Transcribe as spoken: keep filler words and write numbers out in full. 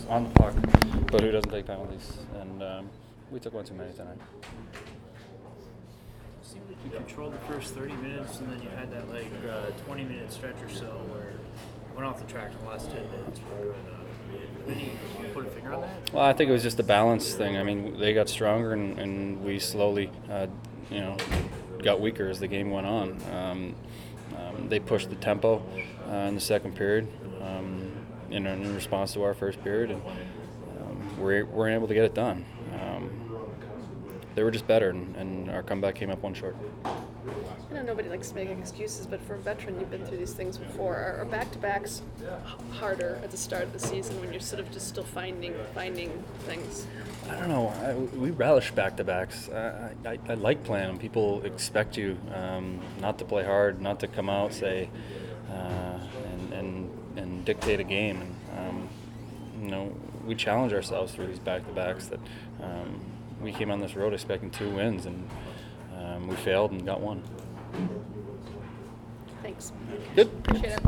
on the puck, but who doesn't take penalties? And um, we took one too many tonight. It seemed like you controlled the first thirty minutes, and then you had that like uh, twenty minute stretch or so where you went off the track in the last ten minutes. But, uh, any, you put a finger on that? Well, I think it was just a balance thing. I mean, they got stronger, and, and we slowly, uh, you know, got weaker as the game went on. Um, um, they pushed the tempo uh, in the second period, um, in, in response to our first period, and um, we're, we're able to get it done. Um, they were just better, and, and our comeback came up one short. I know nobody likes making excuses, but for a veteran, you've been through these things before. Are, are back-to-backs h- harder at the start of the season when you're sort of just still finding finding things? I don't know. I, we relish back-to-backs. I, I, I like playing them. People expect you um, not to play hard, not to come out, say, uh, and, and and dictate a game. And um, you know, we challenge ourselves through these back-to-backs. That um, we came on this road expecting two wins, and um, we failed and got one. Thanks. Good. Appreciate it.